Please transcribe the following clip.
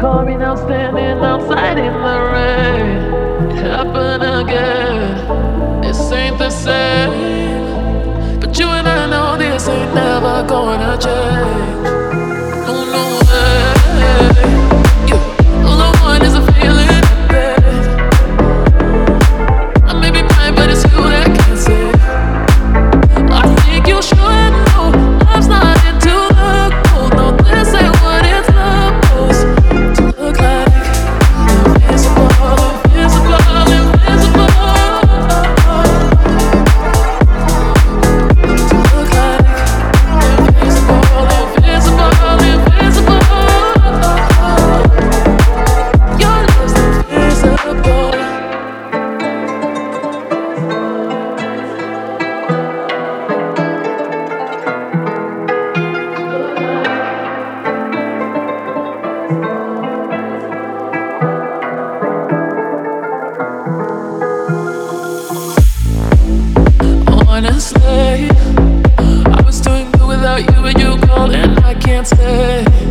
Call me now standing outside in the rain. It happened again. This ain't the same. But you and I know this ain't never gonna change. No, no way. Yeah. All I want is a feeling bad. I may be blind, but it's you that can say. I think you should know love's not into the cold. No, this ain't what it's supposed to look like. Invisible, invisible, invisible. To look like invisible, invisible, invisible. Your love's invisible. Honestly, I was doing good without you, but you called and I can't stay.